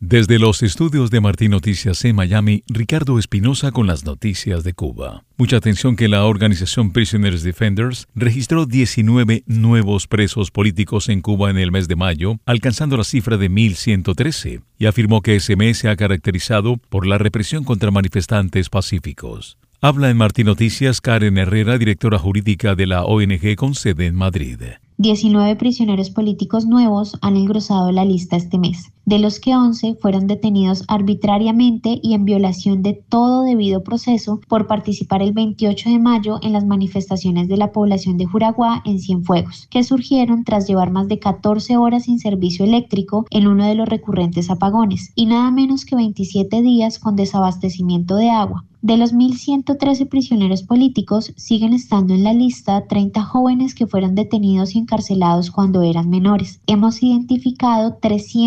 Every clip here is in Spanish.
Desde los estudios de Martín Noticias en Miami, Ricardo Espinosa con las noticias de Cuba. Mucha atención que la organización Prisoners Defenders registró 19 nuevos presos políticos en Cuba en el mes de mayo, alcanzando la cifra de 1.113, y afirmó que ese mes se ha caracterizado por la represión contra manifestantes pacíficos. Habla en Martín Noticias Karen Herrera, directora jurídica de la ONG con sede en Madrid. 19 prisioneros políticos nuevos han engrosado la lista este mes, de los que 11 fueron detenidos arbitrariamente y en violación de todo debido proceso por participar el 28 de mayo en las manifestaciones de la población de Juraguá en Cienfuegos, que surgieron tras llevar más de 14 horas sin servicio eléctrico en uno de los recurrentes apagones y nada menos que 27 días con desabastecimiento de agua. De los 1.113 prisioneros políticos, siguen estando en la lista 30 jóvenes que fueron detenidos y encarcelados cuando eran menores. Hemos identificado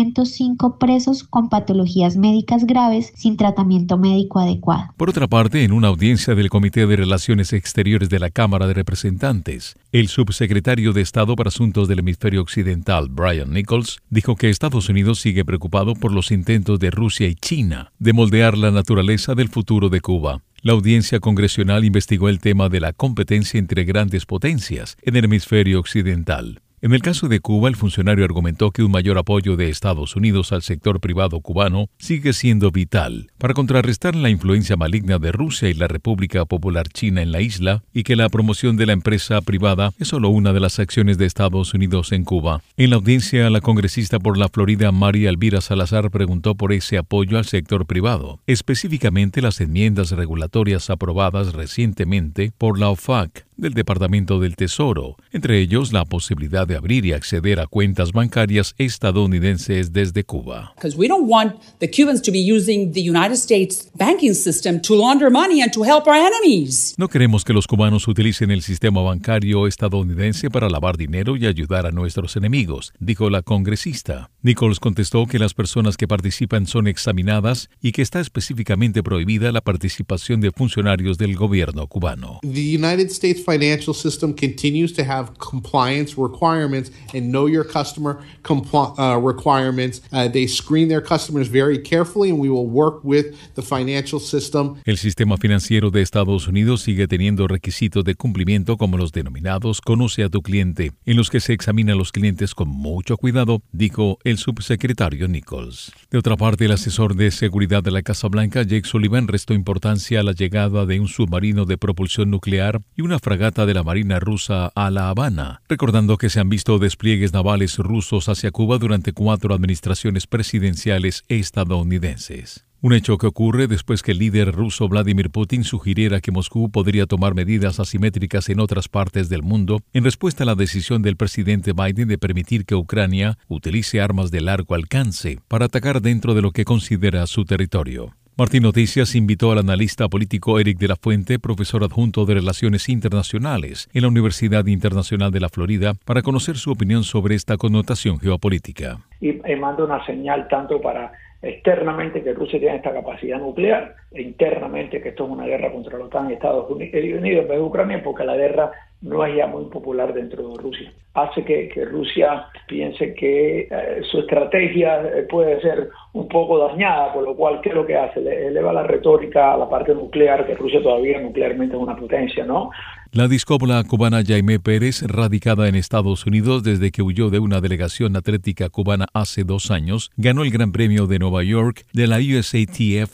305 presos con patologías médicas graves sin tratamiento médico adecuado. Por otra parte, en una audiencia del Comité de Relaciones Exteriores de la Cámara de Representantes, el subsecretario de Estado para Asuntos del Hemisferio Occidental, Brian Nichols, dijo que Estados Unidos sigue preocupado por los intentos de Rusia y China de moldear la naturaleza del futuro de Cuba. La audiencia congresional investigó el tema de la competencia entre grandes potencias en el hemisferio occidental. En el caso de Cuba, el funcionario argumentó que un mayor apoyo de Estados Unidos al sector privado cubano sigue siendo vital para contrarrestar la influencia maligna de Rusia y la República Popular China en la isla y que la promoción de la empresa privada es solo una de las acciones de Estados Unidos en Cuba. En la audiencia, la congresista por la Florida, María Elvira Salazar, preguntó por ese apoyo al sector privado, específicamente las enmiendas regulatorias aprobadas recientemente por la OFAC del Departamento del Tesoro, entre ellos la posibilidad de abrir y acceder a cuentas bancarias estadounidenses desde Cuba. Because we don't want the Cubans to be using the United States banking system to launder money and to help our enemies. No queremos que los cubanos utilicen el sistema bancario estadounidense para lavar dinero y ayudar a nuestros enemigos, dijo la congresista. Nichols contestó que las personas que participan son examinadas y que está específicamente prohibida la participación de funcionarios del gobierno cubano. The United States financial system continues to have compliance requirements and know your customer requirements. They screen their customers very carefully and we will work with the financial system. El sistema financiero de Estados Unidos sigue teniendo requisitos de cumplimiento como los denominados Conoce a tu cliente, en los que se examina a los clientes con mucho cuidado, dijo el subsecretario Nichols. De otra parte, el asesor de seguridad de la Casa Blanca, Jake Sullivan, restó importancia a la llegada de un submarino de propulsión nuclear y una fragata de la Marina rusa a La Habana, recordando que se han visto despliegues navales rusos hacia Cuba durante 4 administraciones presidenciales estadounidenses. Un hecho que ocurre después que el líder ruso Vladimir Putin sugiriera que Moscú podría tomar medidas asimétricas en otras partes del mundo en respuesta a la decisión del presidente Biden de permitir que Ucrania utilice armas de largo alcance para atacar dentro de lo que considera su territorio. Martín Noticias invitó al analista político Eric de la Fuente, profesor adjunto de Relaciones Internacionales en la Universidad Internacional de la Florida, para conocer su opinión sobre esta connotación geopolítica. Y manda una señal tanto para externamente que Rusia tiene esta capacidad nuclear, e internamente que esto es una guerra contra la OTAN y Estados Unidos en vez de Ucrania, porque la guerra no es ya muy popular dentro de Rusia. Hace que Rusia piense que su estrategia puede ser un poco dañada, por lo cual, ¿qué es lo que hace? Le eleva la retórica a la parte nuclear, que Rusia todavía nuclearmente es una potencia, ¿no? La discípula cubana Jaime Pérez, radicada en Estados Unidos desde que huyó de una delegación atlética cubana hace 2 años, ganó el Gran Premio de Nueva York de la USATF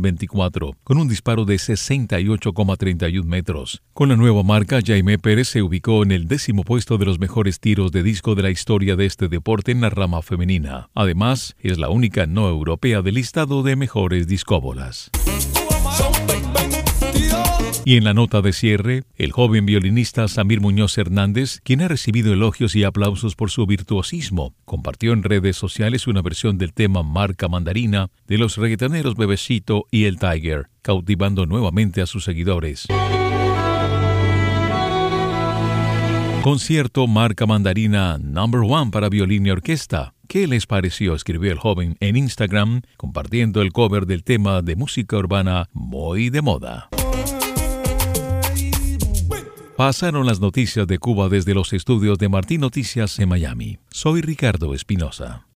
2024 con un disparo de 68,31 metros. Con la nueva marca, Jaime Pérez se ubicó en el 10º puesto de los mejores tiros de disco de la historia de este deporte en la rama femenina. Además, es la única no europea del listado de mejores discóbolas. Y en la nota de cierre, el joven violinista Samir Muñoz Hernández, quien ha recibido elogios y aplausos por su virtuosismo, compartió en redes sociales una versión del tema Marca Mandarina de los reggaetoneros Bebecito y El Tiger, cautivando nuevamente a sus seguidores. Concierto Marca Mandarina No. 1 para violín y orquesta. ¿Qué les pareció?, escribió el joven en Instagram, compartiendo el cover del tema de música urbana muy de moda. Pasaron las noticias de Cuba desde los estudios de Martín Noticias en Miami. Soy Ricardo Espinosa.